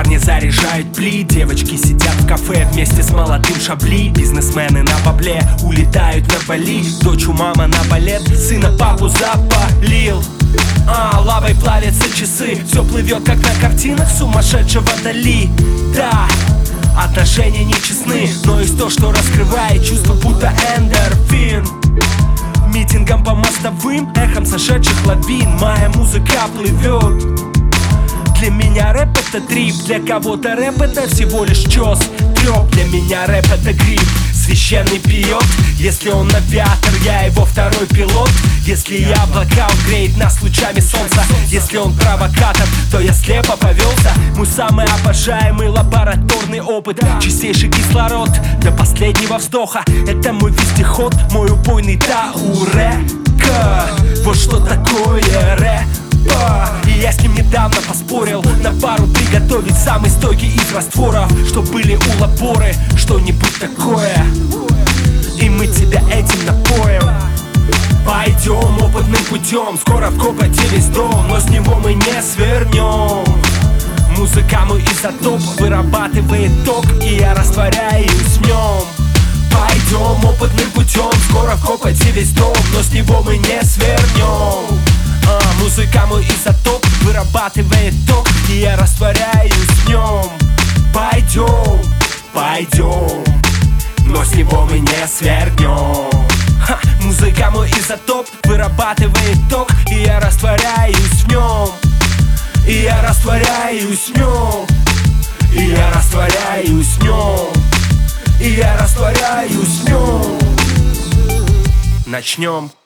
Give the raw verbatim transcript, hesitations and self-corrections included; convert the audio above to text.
Парни заряжают пли, девочки сидят в кафе вместе с молодым шабли. Бизнесмены на бабле улетают на Бали. Дочь у мама на балет, сына папу запалил. А, лавой плавятся часы, все плывет как на картинах сумасшедшего Дали. Да, отношения нечестны, но есть то, что раскрывает чувство, будто эндорфин. Митингом по мостовым, эхом сошедших лавин моя музыка плывет. Для меня рэп это трип, для кого-то рэп это всего лишь чёс, трёп. Для меня рэп это гриб, священный пьет. Если он авиатор, я его второй пилот. Если я блокаут, греет нас лучами солнца. Если он провокатор, то я слепо повелся. Мой самый обожаемый лабораторный опыт, чистейший кислород до последнего вздоха. Это мой вездеход, мой убойный таурека. Вот что такое рэп. И я с ним недавно поспорил на пару приготовить самый стойкий из растворов, что были у лаборы, что-нибудь такое. И мы тебя этим напоим. Пойдем опытным путем, скоро вкопайте весь дом, но с него мы не свернем. Музыка мой изотоп вырабатывает ток, и я растворяюсь в нем. Пойдем опытным путем, скоро вкопайте весь дом, но с него мы не свернем. А, музыка мой изотоп вырабатывает ток, и я растворяюсь в нем. Пойдем, пойдем, но с него мы не свернем. Ха, музыка мой изотоп вырабатывает ток, и я растворяюсь в нем. И я растворяюсь в нем. И я растворяюсь в нем. И я растворяюсь в нем. Начнем.